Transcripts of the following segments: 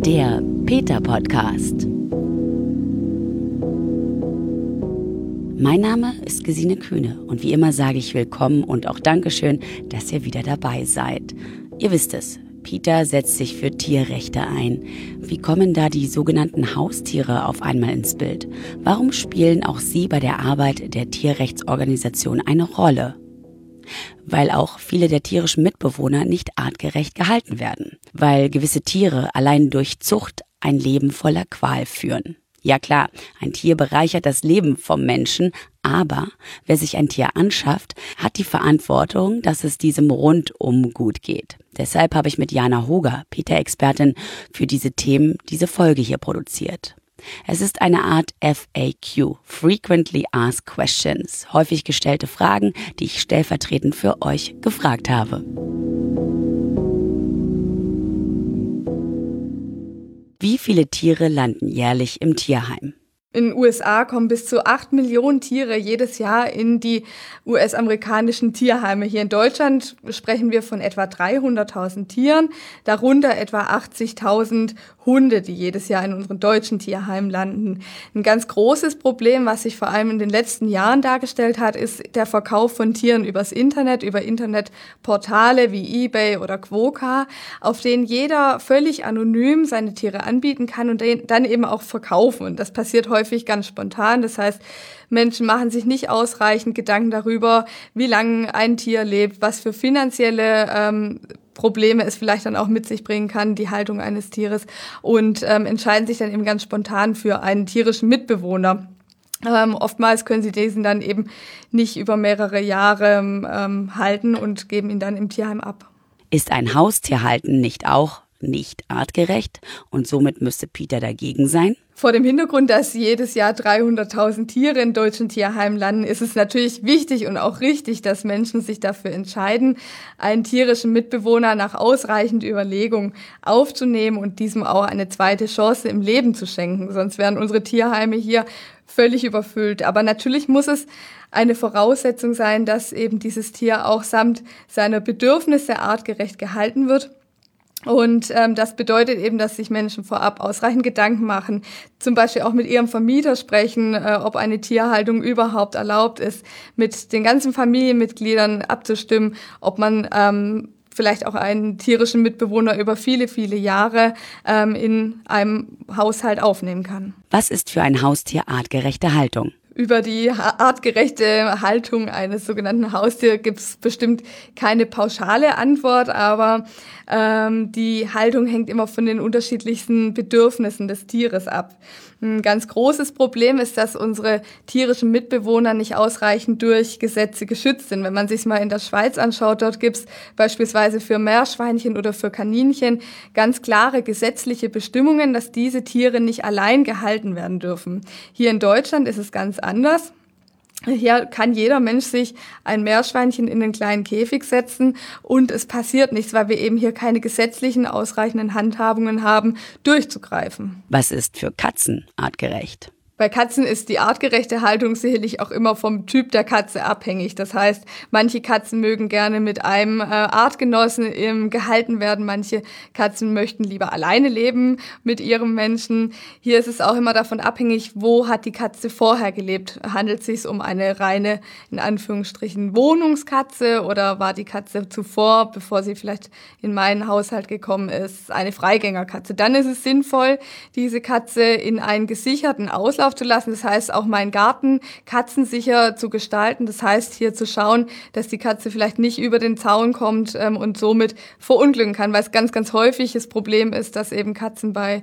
Der Peter-Podcast. Mein Name ist Gesine Kühne und wie immer sage ich willkommen und auch Dankeschön, dass ihr wieder dabei seid. Ihr wisst es, Peter setzt sich für Tierrechte ein. Wie kommen da die sogenannten Haustiere auf einmal ins Bild? Warum spielen auch sie bei der Arbeit der Tierrechtsorganisation eine Rolle? Weil auch viele der tierischen Mitbewohner nicht artgerecht gehalten werden. Weil gewisse Tiere allein durch Zucht ein Leben voller Qual führen. Ja klar, ein Tier bereichert das Leben vom Menschen, aber wer sich ein Tier anschafft, hat die Verantwortung, dass es diesem rundum gut geht. Deshalb habe ich mit Jana Hoger, Peter-Expertin für diese Themen, diese Folge hier produziert. Es ist eine Art FAQ, Frequently Asked Questions, häufig gestellte Fragen, die ich stellvertretend für euch gefragt habe. Wie viele Tiere landen jährlich im Tierheim? In den USA kommen bis zu 8 Millionen Tiere jedes Jahr in die US-amerikanischen Tierheime. Hier in Deutschland sprechen wir von etwa 300.000 Tieren, darunter etwa 80.000 Hunde, die jedes Jahr in unseren deutschen Tierheimen landen. Ein ganz großes Problem, was sich vor allem in den letzten Jahren dargestellt hat, ist der Verkauf von Tieren übers Internet, über Internetportale wie eBay oder Quokka, auf denen jeder völlig anonym seine Tiere anbieten kann und dann eben auch verkaufen. Und das passiert häufig ganz spontan. Das heißt, Menschen machen sich nicht ausreichend Gedanken darüber, wie lange ein Tier lebt, was für finanzielle Probleme es vielleicht dann auch mit sich bringen kann, die Haltung eines Tieres, und entscheiden sich dann eben ganz spontan für einen tierischen Mitbewohner. Oftmals können sie diesen dann eben nicht über mehrere Jahre halten und geben ihn dann im Tierheim ab. Ist ein Haustierhalten nicht auch nicht artgerecht und somit müsste Peter dagegen sein? Vor dem Hintergrund, dass jedes Jahr 300.000 Tiere in deutschen Tierheimen landen, ist es natürlich wichtig und auch richtig, dass Menschen sich dafür entscheiden, einen tierischen Mitbewohner nach ausreichender Überlegung aufzunehmen und diesem auch eine zweite Chance im Leben zu schenken. Sonst wären unsere Tierheime hier völlig überfüllt. Aber natürlich muss es eine Voraussetzung sein, dass eben dieses Tier auch samt seiner Bedürfnisse artgerecht gehalten wird. Und das bedeutet eben, dass sich Menschen vorab ausreichend Gedanken machen, zum Beispiel auch mit ihrem Vermieter sprechen, ob eine Tierhaltung überhaupt erlaubt ist, mit den ganzen Familienmitgliedern abzustimmen, ob man vielleicht auch einen tierischen Mitbewohner über viele, viele Jahre in einem Haushalt aufnehmen kann. Was ist für ein Haustier artgerechte Haltung? Über die artgerechte Haltung eines sogenannten Haustiers gibt es bestimmt keine pauschale Antwort, aber die Haltung hängt immer von den unterschiedlichsten Bedürfnissen des Tieres ab. Ein ganz großes Problem ist, dass unsere tierischen Mitbewohner nicht ausreichend durch Gesetze geschützt sind. Wenn man sich mal in der Schweiz anschaut, dort gibt es beispielsweise für Meerschweinchen oder für Kaninchen ganz klare gesetzliche Bestimmungen, dass diese Tiere nicht allein gehalten werden dürfen. Hier in Deutschland ist es ganz anders. Hier kann jeder Mensch sich ein Meerschweinchen in einen kleinen Käfig setzen und es passiert nichts, weil wir eben hier keine gesetzlichen ausreichenden Handhabungen haben, durchzugreifen. Was ist für Katzen artgerecht? Bei Katzen ist die artgerechte Haltung sicherlich auch immer vom Typ der Katze abhängig. Das heißt, manche Katzen mögen gerne mit einem Artgenossen gehalten werden. Manche Katzen möchten lieber alleine leben mit ihrem Menschen. Hier ist es auch immer davon abhängig, wo hat die Katze vorher gelebt. Handelt es sich um eine reine, in Anführungsstrichen, Wohnungskatze oder war die Katze zuvor, bevor sie vielleicht in meinen Haushalt gekommen ist, eine Freigängerkatze? Dann ist es sinnvoll, diese Katze in einen gesicherten Auslauf zu lassen, das heißt auch meinen Garten katzensicher zu gestalten, das heißt hier zu schauen, dass die Katze vielleicht nicht über den Zaun kommt und somit verunglücken kann, weil es ganz, ganz häufig das Problem ist, dass eben Katzen bei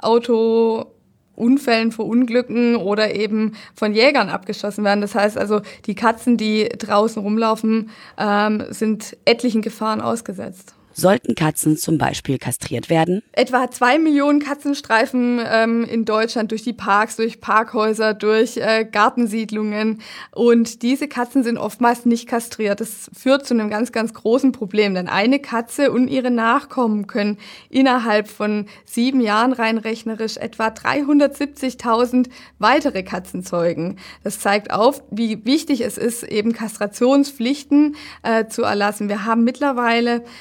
Autounfällen verunglücken oder eben von Jägern abgeschossen werden. Das heißt also, die Katzen, die draußen rumlaufen, sind etlichen Gefahren ausgesetzt. Sollten Katzen zum Beispiel kastriert werden? Etwa 2 Millionen Katzen streifen in Deutschland durch die Parks, durch Parkhäuser, durch Gartensiedlungen. Und diese Katzen sind oftmals nicht kastriert. Das führt zu einem ganz, ganz großen Problem. Denn eine Katze und ihre Nachkommen können innerhalb von 7 Jahren rein rechnerisch etwa 370.000 weitere Katzen zeugen. Das zeigt auf, wie wichtig es ist, eben Kastrationspflichten zu erlassen. Wir haben mittlerweile seit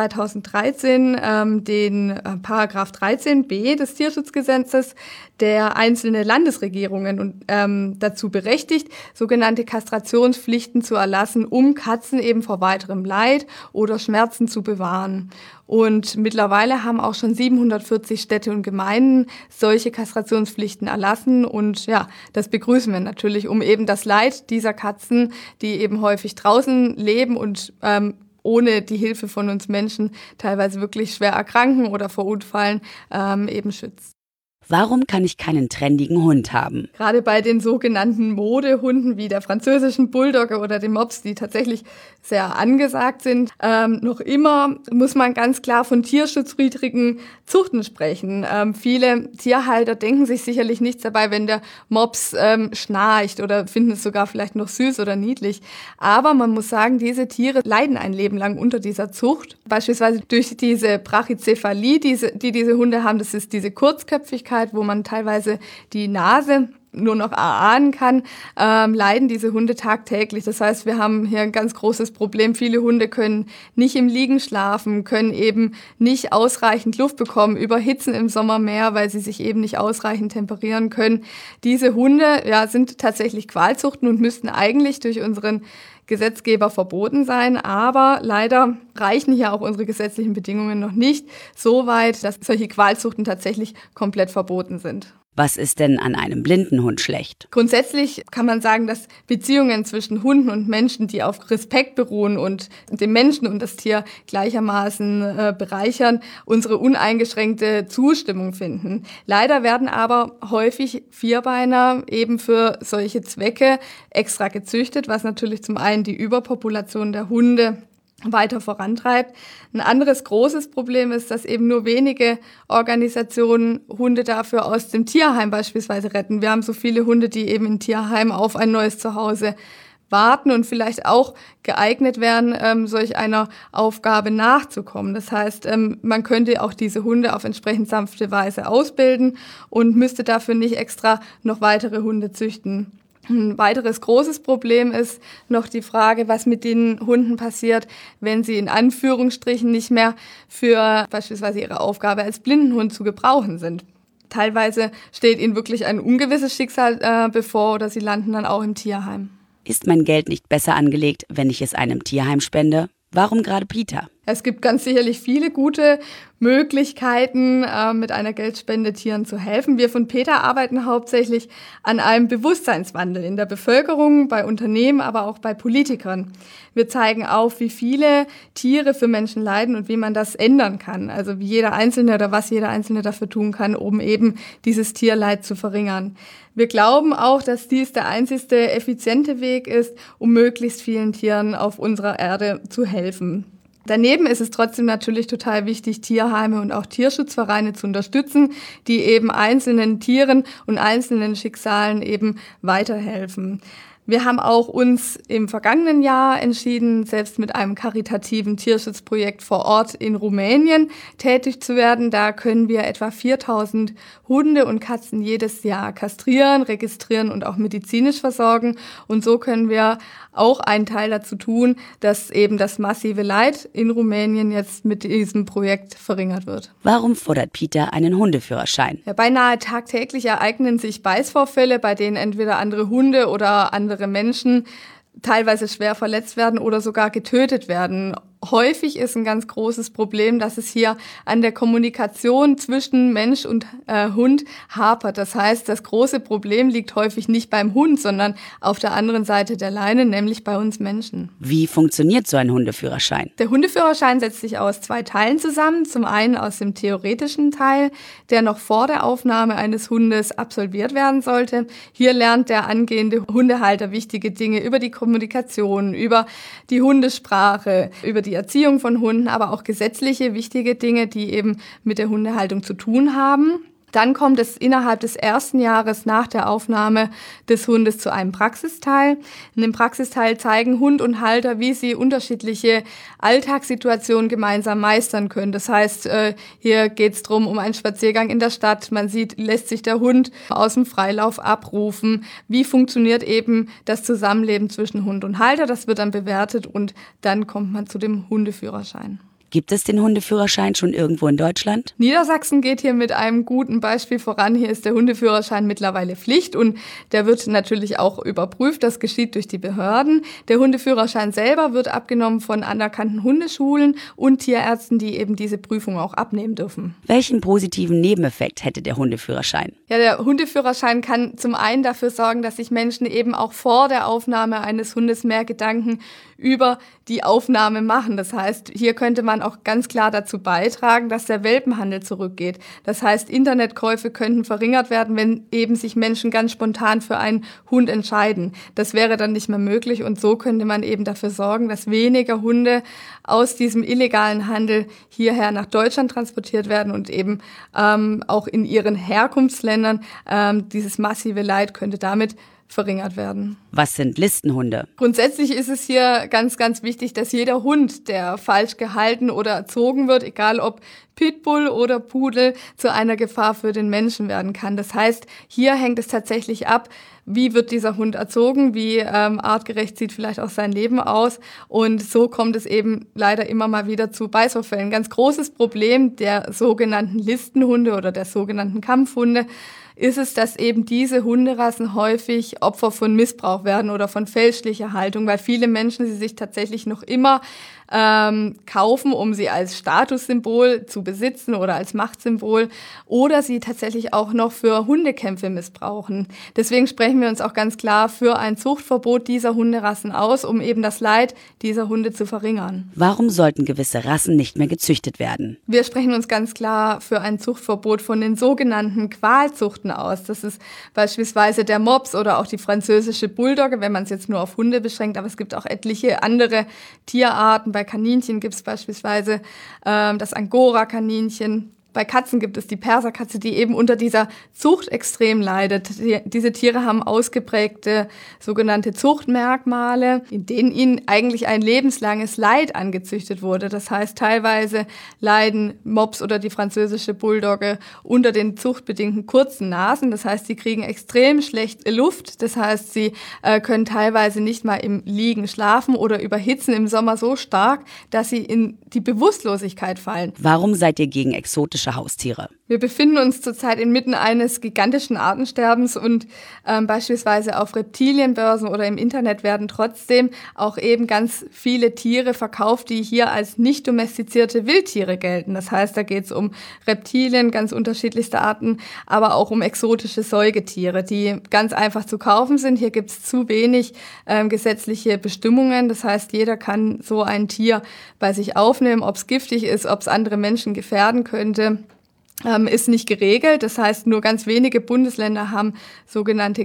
2013 den Paragraph 13b des Tierschutzgesetzes, der einzelne Landesregierungen dazu berechtigt, sogenannte Kastrationspflichten zu erlassen, um Katzen eben vor weiterem Leid oder Schmerzen zu bewahren. Und mittlerweile haben auch schon 740 Städte und Gemeinden solche Kastrationspflichten erlassen. Und ja, das begrüßen wir natürlich, um eben das Leid dieser Katzen, die eben häufig draußen leben und ohne die Hilfe von uns Menschen teilweise wirklich schwer erkranken oder verunfallen, eben schützt. Warum kann ich keinen trendigen Hund haben? Gerade bei den sogenannten Modehunden wie der französischen Bulldogge oder dem Mops, die tatsächlich sehr angesagt sind, noch immer muss man ganz klar von tierschutzwidrigen Zuchten sprechen. Viele Tierhalter denken sich sicherlich nichts dabei, wenn der Mops schnarcht oder finden es sogar vielleicht noch süß oder niedlich. Aber man muss sagen, diese Tiere leiden ein Leben lang unter dieser Zucht. Beispielsweise durch diese Brachycephalie, die diese Hunde haben, das ist diese Kurzköpfigkeit, wo man teilweise die Nase nur noch erahnen kann, leiden diese Hunde tagtäglich. Das heißt, wir haben hier ein ganz großes Problem. Viele Hunde können nicht im Liegen schlafen, können eben nicht ausreichend Luft bekommen, überhitzen im Sommer mehr, weil sie sich eben nicht ausreichend temperieren können. Diese Hunde sind tatsächlich Qualzuchten und müssten eigentlich durch unseren Gesetzgeber verboten sein, aber leider reichen hier auch unsere gesetzlichen Bedingungen noch nicht so weit, dass solche Qualzuchten tatsächlich komplett verboten sind. Was ist denn an einem blinden Hund schlecht? Grundsätzlich kann man sagen, dass Beziehungen zwischen Hunden und Menschen, die auf Respekt beruhen und den Menschen und das Tier gleichermaßen bereichern, unsere uneingeschränkte Zustimmung finden. Leider werden aber häufig Vierbeiner eben für solche Zwecke extra gezüchtet, was natürlich zum einen die Überpopulation der Hunde weiter vorantreibt. Ein anderes großes Problem ist, dass eben nur wenige Organisationen Hunde dafür aus dem Tierheim beispielsweise retten. Wir haben so viele Hunde, die eben in Tierheimen auf ein neues Zuhause warten und vielleicht auch geeignet wären, solch einer Aufgabe nachzukommen. Das heißt, man könnte auch diese Hunde auf entsprechend sanfte Weise ausbilden und müsste dafür nicht extra noch weitere Hunde züchten. Ein weiteres großes Problem ist noch die Frage, was mit den Hunden passiert, wenn sie in Anführungsstrichen nicht mehr für beispielsweise ihre Aufgabe als Blindenhund zu gebrauchen sind. Teilweise steht ihnen wirklich ein ungewisses Schicksal bevor oder sie landen dann auch im Tierheim. Ist mein Geld nicht besser angelegt, wenn ich es einem Tierheim spende? Warum gerade Peter? Es gibt ganz sicherlich viele gute Möglichkeiten, mit einer Geldspende Tieren zu helfen. Wir von PETA arbeiten hauptsächlich an einem Bewusstseinswandel in der Bevölkerung, bei Unternehmen, aber auch bei Politikern. Wir zeigen auf, wie viele Tiere für Menschen leiden und wie man das ändern kann. Also wie jeder Einzelne oder was jeder Einzelne dafür tun kann, um eben dieses Tierleid zu verringern. Wir glauben auch, dass dies der einzigste effiziente Weg ist, um möglichst vielen Tieren auf unserer Erde zu helfen. Daneben ist es trotzdem natürlich total wichtig, Tierheime und auch Tierschutzvereine zu unterstützen, die eben einzelnen Tieren und einzelnen Schicksalen eben weiterhelfen. Wir haben auch uns im vergangenen Jahr entschieden, selbst mit einem karitativen Tierschutzprojekt vor Ort in Rumänien tätig zu werden. Da können wir etwa 4.000 Hunde und Katzen jedes Jahr kastrieren, registrieren und auch medizinisch versorgen. Und so können wir auch einen Teil dazu tun, dass eben das massive Leid in Rumänien jetzt mit diesem Projekt verringert wird. Warum fordert Peter einen Hundeführerschein? Ja, beinahe tagtäglich ereignen sich Beißvorfälle, bei denen entweder andere Hunde oder andere Menschen teilweise schwer verletzt werden oder sogar getötet werden. Häufig ist ein ganz großes Problem, dass es hier an der Kommunikation zwischen Mensch und Hund hapert. Das heißt, das große Problem liegt häufig nicht beim Hund, sondern auf der anderen Seite der Leine, nämlich bei uns Menschen. Wie funktioniert so ein Hundeführerschein? Der Hundeführerschein setzt sich aus 2 Teilen zusammen. Zum einen aus dem theoretischen Teil, der noch vor der Aufnahme eines Hundes absolviert werden sollte. Hier lernt der angehende Hundehalter wichtige Dinge über die Kommunikation, über die Hundesprache, über die Erziehung von Hunden, aber auch gesetzliche wichtige Dinge, die eben mit der Hundehaltung zu tun haben. Dann kommt es innerhalb des ersten Jahres nach der Aufnahme des Hundes zu einem Praxisteil. In dem Praxisteil zeigen Hund und Halter, wie sie unterschiedliche Alltagssituationen gemeinsam meistern können. Das heißt, hier geht es darum, um einen Spaziergang in der Stadt. Man sieht, lässt sich der Hund aus dem Freilauf abrufen. Wie funktioniert eben das Zusammenleben zwischen Hund und Halter? Das wird dann bewertet und dann kommt man zu dem Hundeführerschein. Gibt es den Hundeführerschein schon irgendwo in Deutschland? Niedersachsen geht hier mit einem guten Beispiel voran. Hier ist der Hundeführerschein mittlerweile Pflicht und der wird natürlich auch überprüft. Das geschieht durch die Behörden. Der Hundeführerschein selber wird abgenommen von anerkannten Hundeschulen und Tierärzten, die eben diese Prüfung auch abnehmen dürfen. Welchen positiven Nebeneffekt hätte der Hundeführerschein? Ja, der Hundeführerschein kann zum einen dafür sorgen, dass sich Menschen eben auch vor der Aufnahme eines Hundes mehr Gedanken über die Aufnahme machen. Das heißt, hier könnte man auch ganz klar dazu beitragen, dass der Welpenhandel zurückgeht. Das heißt, Internetkäufe könnten verringert werden, wenn eben sich Menschen ganz spontan für einen Hund entscheiden. Das wäre dann nicht mehr möglich und so könnte man eben dafür sorgen, dass weniger Hunde aus diesem illegalen Handel hierher nach Deutschland transportiert werden und eben auch in ihren Herkunftsländern dieses massive Leid könnte damit verringert werden. Was sind Listenhunde? Grundsätzlich ist es hier ganz, ganz wichtig, dass jeder Hund, der falsch gehalten oder erzogen wird, egal ob Pitbull oder Pudel, zu einer Gefahr für den Menschen werden kann. Das heißt, hier hängt es tatsächlich ab, wie wird dieser Hund erzogen, wie artgerecht sieht vielleicht auch sein Leben aus. Und so kommt es eben leider immer mal wieder zu Beißvorfällen. Ganz großes Problem der sogenannten Listenhunde oder der sogenannten Kampfhunde ist es, dass eben diese Hunderassen häufig Opfer von Missbrauch werden oder von fälschlicher Haltung, weil viele Menschen sie sich tatsächlich noch immer kaufen, um sie als Statussymbol zu besitzen oder als Machtsymbol oder sie tatsächlich auch noch für Hundekämpfe missbrauchen. Deswegen sprechen wir uns auch ganz klar für ein Zuchtverbot dieser Hunderassen aus, um eben das Leid dieser Hunde zu verringern. Warum sollten gewisse Rassen nicht mehr gezüchtet werden? Wir sprechen uns ganz klar für ein Zuchtverbot von den sogenannten Qualzuchten aus. Das ist beispielsweise der Mops oder auch die französische Bulldogge, wenn man es jetzt nur auf Hunde beschränkt, aber es gibt auch etliche andere Tierarten. Bei Kaninchen gibt es beispielsweise das Angora-Kaninchen. Bei Katzen gibt es die Perserkatze, die eben unter dieser Zucht extrem leidet. Diese Tiere haben ausgeprägte sogenannte Zuchtmerkmale, in denen ihnen eigentlich ein lebenslanges Leid angezüchtet wurde. Das heißt, teilweise leiden Mops oder die französische Bulldogge unter den zuchtbedingten kurzen Nasen. Das heißt, sie kriegen extrem schlecht Luft. Das heißt, sie können teilweise nicht mal im Liegen schlafen oder überhitzen im Sommer so stark, dass sie in die Bewusstlosigkeit fallen. Warum seid ihr gegen exotische Haustiere? Wir befinden uns zurzeit inmitten eines gigantischen Artensterbens und beispielsweise auf Reptilienbörsen oder im Internet werden trotzdem auch eben ganz viele Tiere verkauft, die hier als nicht domestizierte Wildtiere gelten. Das heißt, da geht es um Reptilien, ganz unterschiedlichste Arten, aber auch um exotische Säugetiere, die ganz einfach zu kaufen sind. Hier gibt es zu wenig gesetzliche Bestimmungen. Das heißt, jeder kann so ein Tier bei sich aufnehmen, ob es giftig ist, ob es andere Menschen gefährden könnte. Ist nicht geregelt. Das heißt, nur ganz wenige Bundesländer haben sogenannte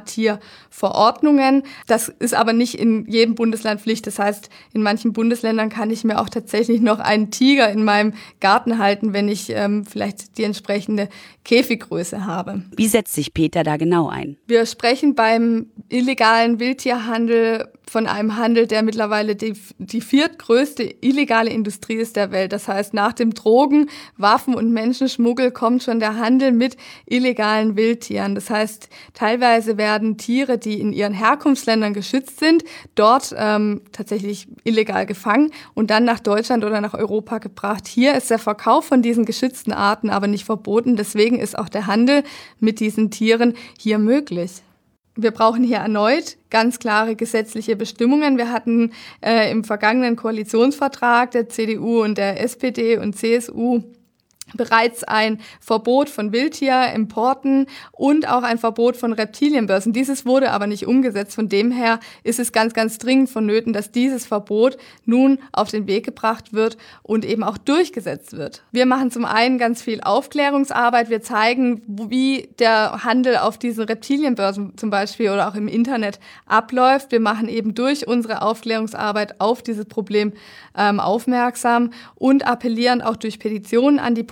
Gefahrtierverordnungen. Das ist aber nicht in jedem Bundesland Pflicht. Das heißt, in manchen Bundesländern kann ich mir auch tatsächlich noch einen Tiger in meinem Garten halten, wenn ich vielleicht die entsprechende Käfiggröße habe. Wie setzt sich Peter da genau ein? Wir sprechen beim illegalen Wildtierhandel von einem Handel, der mittlerweile die viertgrößte illegale Industrie ist der Welt. Das heißt, nach dem Drogen-, Waffen- und Menschenschmuggel kommt schon der Handel mit illegalen Wildtieren. Das heißt, teilweise werden Tiere, die in ihren Herkunftsländern geschützt sind, dort tatsächlich illegal gefangen und dann nach Deutschland oder nach Europa gebracht. Hier ist der Verkauf von diesen geschützten Arten aber nicht verboten. Deswegen ist auch der Handel mit diesen Tieren hier möglich. Wir brauchen hier erneut ganz klare gesetzliche Bestimmungen. Wir hatten im vergangenen Koalitionsvertrag der CDU und der SPD und CSU bereits ein Verbot von Wildtierimporten und auch ein Verbot von Reptilienbörsen. Dieses wurde aber nicht umgesetzt. Von dem her ist es ganz, ganz dringend vonnöten, dass dieses Verbot nun auf den Weg gebracht wird und eben auch durchgesetzt wird. Wir machen zum einen ganz viel Aufklärungsarbeit. Wir zeigen, wie der Handel auf diesen Reptilienbörsen zum Beispiel oder auch im Internet abläuft. Wir machen eben durch unsere Aufklärungsarbeit auf dieses Problem aufmerksam und appellieren auch durch Petitionen an die Politik,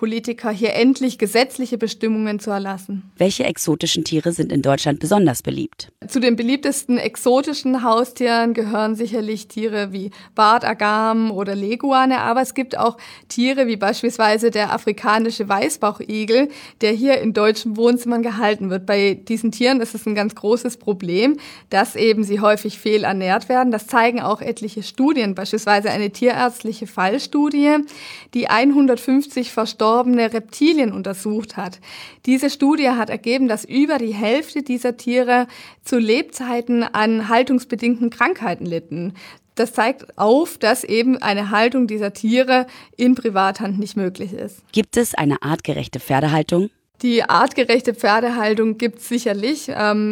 Politiker, hier endlich gesetzliche Bestimmungen zu erlassen. Welche exotischen Tiere sind in Deutschland besonders beliebt? Zu den beliebtesten exotischen Haustieren gehören sicherlich Tiere wie Bartagam oder Leguane, aber es gibt auch Tiere wie beispielsweise der afrikanische Weißbauchigel, der hier in deutschen Wohnzimmern gehalten wird. Bei diesen Tieren ist es ein ganz großes Problem, dass eben sie häufig fehlernährt werden. Das zeigen auch etliche Studien, beispielsweise eine tierärztliche Fallstudie, die 150 verstorbene Reptilien untersucht hat. Diese Studie hat ergeben, dass über die Hälfte dieser Tiere zu Lebzeiten an haltungsbedingten Krankheiten litten. Das zeigt auf, dass eben eine Haltung dieser Tiere in Privathand nicht möglich ist. Gibt es eine artgerechte Pferdehaltung? Die artgerechte Pferdehaltung gibt es sicherlich.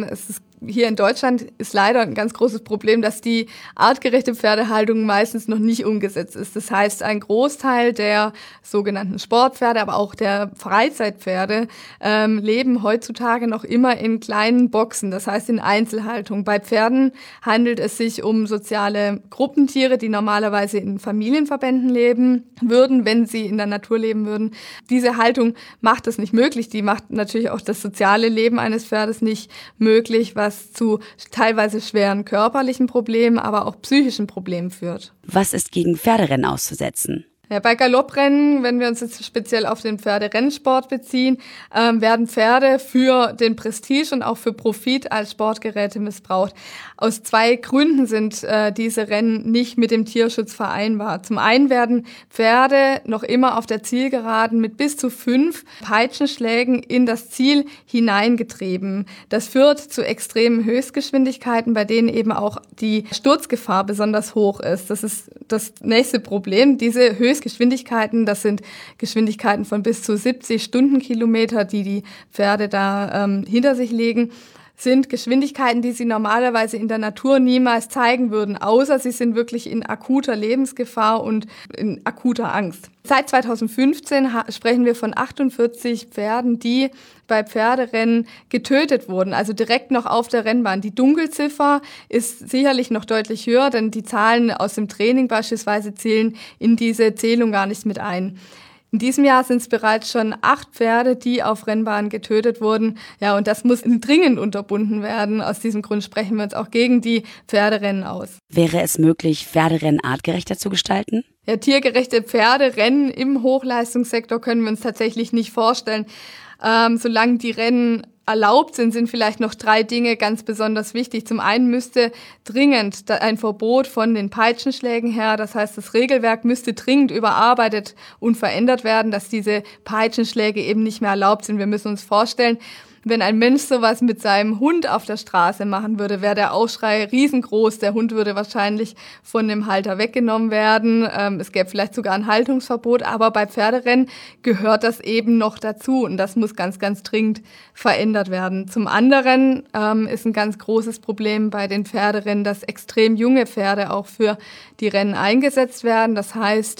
Hier in Deutschland ist leider ein ganz großes Problem, dass die artgerechte Pferdehaltung meistens noch nicht umgesetzt ist. Das heißt, ein Großteil der sogenannten Sportpferde, aber auch der Freizeitpferde leben heutzutage noch immer in kleinen Boxen, das heißt in Einzelhaltung. Bei Pferden handelt es sich um soziale Gruppentiere, die normalerweise in Familienverbänden leben würden, wenn sie in der Natur leben würden. Diese Haltung macht es nicht möglich. Die macht natürlich auch das soziale Leben eines Pferdes nicht möglich, was zu teilweise schweren körperlichen Problemen, aber auch psychischen Problemen führt. Was ist gegen Pferderennen auszusetzen? Ja, bei Galopprennen, wenn wir uns jetzt speziell auf den Pferderennsport beziehen, werden Pferde für den Prestige und auch für Profit als Sportgeräte missbraucht. Aus 2 Gründen sind diese Rennen nicht mit dem Tierschutz vereinbar. Zum einen werden Pferde noch immer auf der Zielgeraden mit bis zu 5 Peitschenschlägen in das Ziel hineingetrieben. Das führt zu extremen Höchstgeschwindigkeiten, bei denen eben auch die Sturzgefahr besonders hoch ist. Das ist das nächste Problem. Diese Höchstgeschwindigkeiten, das sind Geschwindigkeiten von bis zu 70 Stundenkilometer, die Pferde da hinter sich legen, sind Geschwindigkeiten, die sie normalerweise in der Natur niemals zeigen würden, außer sie sind wirklich in akuter Lebensgefahr und in akuter Angst. Seit 2015 sprechen wir von 48 Pferden, die bei Pferderennen getötet wurden, also direkt noch auf der Rennbahn. Die Dunkelziffer ist sicherlich noch deutlich höher, denn die Zahlen aus dem Training beispielsweise zählen in diese Zählung gar nicht mit ein. In diesem Jahr sind es bereits schon 8 Pferde, die auf Rennbahnen getötet wurden. Ja, und das muss dringend unterbunden werden. Aus diesem Grund sprechen wir uns auch gegen die Pferderennen aus. Wäre es möglich, Pferderennen artgerechter zu gestalten? Ja, tiergerechte Pferderennen im Hochleistungssektor können wir uns tatsächlich nicht vorstellen. Solange die Rennen erlaubt sind, sind vielleicht noch 3 Dinge ganz besonders wichtig. Zum einen müsste dringend ein Verbot von den Peitschenschlägen her, das heißt, das Regelwerk müsste dringend überarbeitet und verändert werden, dass diese Peitschenschläge eben nicht mehr erlaubt sind. Wir müssen uns vorstellen, wenn ein Mensch sowas mit seinem Hund auf der Straße machen würde, wäre der Aufschrei riesengroß. Der Hund würde wahrscheinlich von dem Halter weggenommen werden. Es gäbe vielleicht sogar ein Haltungsverbot, aber bei Pferderennen gehört das eben noch dazu und das muss ganz, ganz dringend verändert werden. Zum anderen ist ein ganz großes Problem bei den Pferderennen, dass extrem junge Pferde auch für die Rennen eingesetzt werden. Das heißt,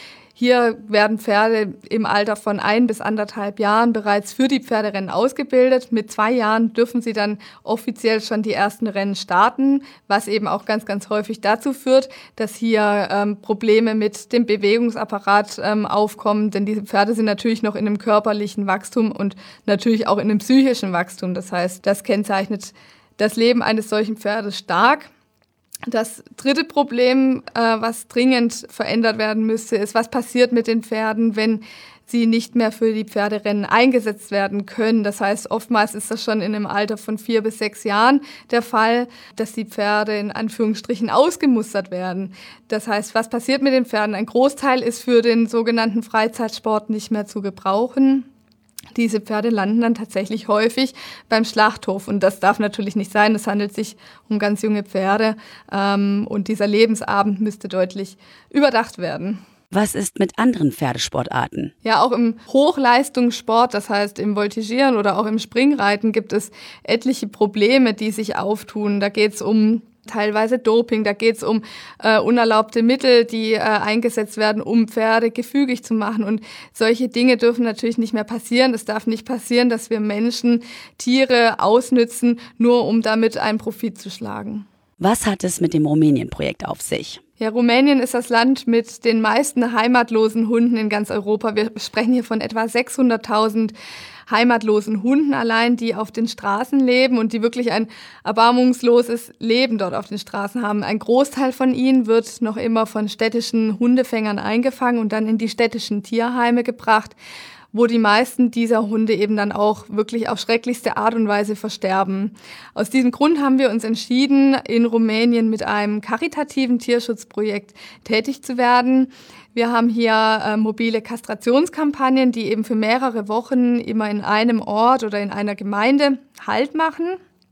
hier werden Pferde im Alter von 1 bis 1,5 Jahren bereits für die Pferderennen ausgebildet. Mit 2 Jahren dürfen sie dann offiziell schon die ersten Rennen starten, was eben auch ganz, ganz häufig dazu führt, dass hier Probleme mit dem Bewegungsapparat aufkommen. Denn diese Pferde sind natürlich noch in einem körperlichen Wachstum und natürlich auch in einem psychischen Wachstum. Das heißt, das kennzeichnet das Leben eines solchen Pferdes stark. Das dritte Problem, was dringend verändert werden müsste, ist, was passiert mit den Pferden, wenn sie nicht mehr für die Pferderennen eingesetzt werden können. Das heißt, oftmals ist das schon in einem Alter von 4 bis 6 Jahren der Fall, dass die Pferde in Anführungsstrichen ausgemustert werden. Das heißt, was passiert mit den Pferden? Ein Großteil ist für den sogenannten Freizeitsport nicht mehr zu gebrauchen. Diese Pferde landen dann tatsächlich häufig beim Schlachthof und das darf natürlich nicht sein. Es handelt sich um ganz junge Pferde und dieser Lebensabend müsste deutlich überdacht werden. Was ist mit anderen Pferdesportarten? Ja, auch im Hochleistungssport, das heißt im Voltigieren oder auch im Springreiten gibt es etliche Probleme, die sich auftun. Da geht es um teilweise Doping, da geht es um unerlaubte Mittel, die eingesetzt werden, um Pferde gefügig zu machen. Und solche Dinge dürfen natürlich nicht mehr passieren. Es darf nicht passieren, dass wir Menschen Tiere ausnützen, nur um damit einen Profit zu schlagen. Was hat es mit dem Rumänien-Projekt auf sich? Ja, Rumänien ist das Land mit den meisten heimatlosen Hunden in ganz Europa. Wir sprechen hier von etwa 600.000 heimatlosen Hunden allein, die auf den Straßen leben und die wirklich ein erbarmungsloses Leben dort auf den Straßen haben. Ein Großteil von ihnen wird noch immer von städtischen Hundefängern eingefangen und dann in die städtischen Tierheime gebracht, wo die meisten dieser Hunde eben dann auch wirklich auf schrecklichste Art und Weise versterben. Aus diesem Grund haben wir uns entschieden, in Rumänien mit einem karitativen Tierschutzprojekt tätig zu werden. Wir haben hier mobile Kastrationskampagnen, die eben für mehrere Wochen immer in einem Ort oder in einer Gemeinde Halt machen.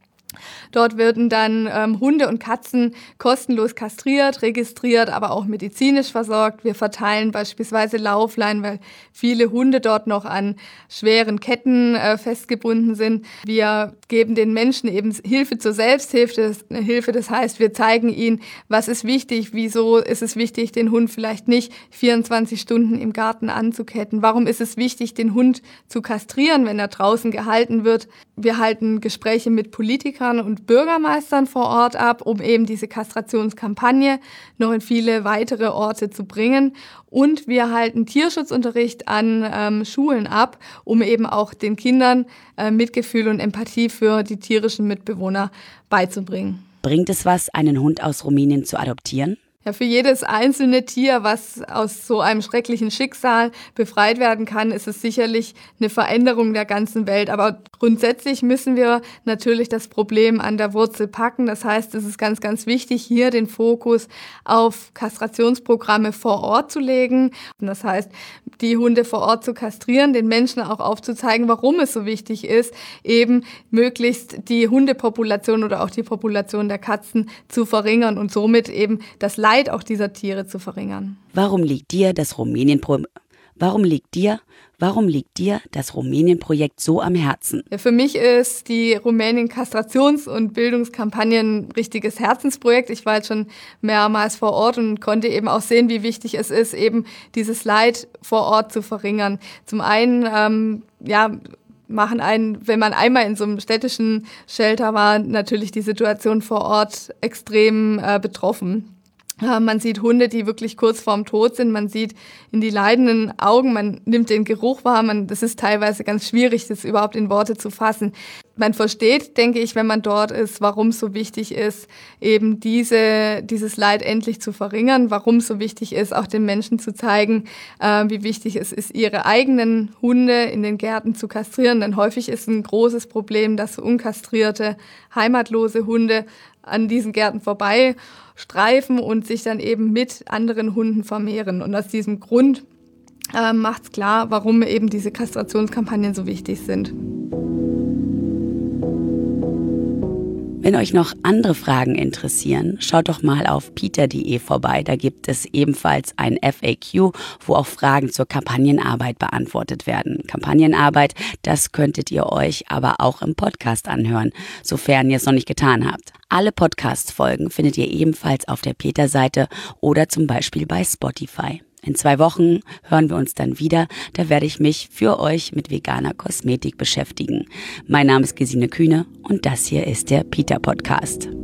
Dort werden dann Hunde und Katzen kostenlos kastriert, registriert, aber auch medizinisch versorgt. Wir verteilen beispielsweise Laufleinen, weil viele Hunde dort noch an schweren Ketten festgebunden sind. Wir geben den Menschen eben Hilfe zur Selbsthilfe. Das heißt, wir zeigen ihnen, was ist wichtig, wieso ist es wichtig, den Hund vielleicht nicht 24 Stunden im Garten anzuketten. Warum ist es wichtig, den Hund zu kastrieren, wenn er draußen gehalten wird? Wir halten Gespräche mit Politikern und Bürgermeistern vor Ort ab, um eben diese Kastrationskampagne noch in viele weitere Orte zu bringen. Und wir halten Tierschutzunterricht an Schulen ab, um eben auch den Kindern Mitgefühl und Empathie für die tierischen Mitbewohner beizubringen. Bringt es was, einen Hund aus Rumänien zu adoptieren? Ja, für jedes einzelne Tier, was aus so einem schrecklichen Schicksal befreit werden kann, ist es sicherlich eine Veränderung der ganzen Welt. Aber grundsätzlich müssen wir natürlich das Problem an der Wurzel packen. Das heißt, es ist ganz, ganz wichtig, hier den Fokus auf Kastrationsprogramme vor Ort zu legen. Das heißt, die Hunde vor Ort zu kastrieren, den Menschen auch aufzuzeigen, warum es so wichtig ist, eben möglichst die Hundepopulation oder auch die Population der Katzen zu verringern und somit eben das Leid auch dieser Tiere zu verringern. Warum liegt dir das Rumänien-Projekt so am Herzen? Ja, für mich ist die Rumänien-Kastrations- und Bildungskampagne ein richtiges Herzensprojekt. Ich war jetzt schon mehrmals vor Ort und konnte eben auch sehen, wie wichtig es ist, eben dieses Leid vor Ort zu verringern. Zum einen, wenn man einmal in so einem städtischen Shelter war, natürlich die Situation vor Ort extrem betroffen. Man sieht Hunde, die wirklich kurz vorm Tod sind. Man sieht in die leidenden Augen, man nimmt den Geruch wahr. Das ist teilweise ganz schwierig, das überhaupt in Worte zu fassen. Man versteht, denke ich, wenn man dort ist, warum es so wichtig ist, eben dieses Leid endlich zu verringern, warum es so wichtig ist, auch den Menschen zu zeigen, wie wichtig es ist, ihre eigenen Hunde in den Gärten zu kastrieren. Denn häufig ist ein großes Problem, dass unkastrierte, heimatlose Hunde an diesen Gärten vorbeistreifen und sich dann eben mit anderen Hunden vermehren. Und aus diesem Grund macht es klar, warum eben diese Kastrationskampagnen so wichtig sind. Wenn euch noch andere Fragen interessieren, schaut doch mal auf peter.de vorbei. Da gibt es ebenfalls ein FAQ, wo auch Fragen zur Kampagnenarbeit beantwortet werden. Kampagnenarbeit, das könntet ihr euch aber auch im Podcast anhören, sofern ihr es noch nicht getan habt. Alle Podcast-Folgen findet ihr ebenfalls auf der Peter-Seite oder zum Beispiel bei Spotify. In 2 Wochen hören wir uns dann wieder. Da werde ich mich für euch mit veganer Kosmetik beschäftigen. Mein Name ist Gesine Kühne und das hier ist der Peter Podcast.